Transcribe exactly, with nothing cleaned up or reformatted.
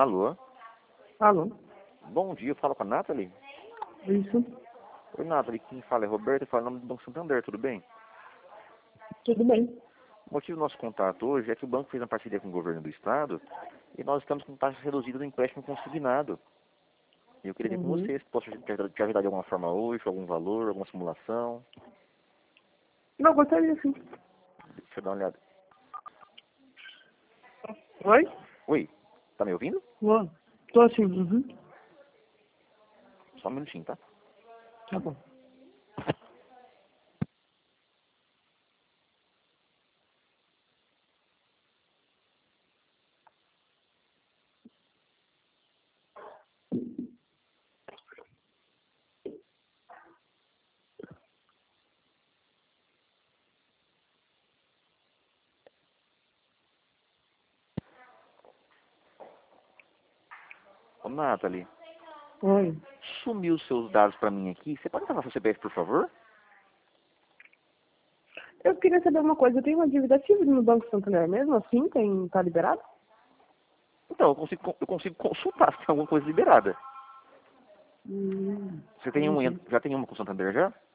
Alô? Alô? Bom dia, eu falo com a Nathalie. Isso. Oi, Nathalie, quem fala é Roberto, eu falo em nome do Banco Santander, tudo bem? Tudo bem. O motivo do nosso contato hoje é que o banco fez uma parceria com o governo do estado e nós estamos com taxa reduzida do empréstimo consignado. E eu queria ver com Uhum. você se posso te ajudar te ajudar de alguma forma hoje, algum valor, alguma simulação. Não, gostaria sim. Deixa eu dar uma olhada. Oi? Oi, tá me ouvindo? Ô, tô assim. Uhum. Só um minutinho, tá? Tá bom. Ô, Nathalie, Oi. sumiu os seus dados pra mim aqui. Você pode falar seu C P F, por favor? Eu queria saber uma coisa. Eu tenho uma dívida ativa no Banco Santander mesmo assim? Tem, tá liberado? Então, eu consigo, con- eu consigo consultar se tem alguma coisa liberada. Hum, Você tem um, entendi. já tem uma com o Santander já?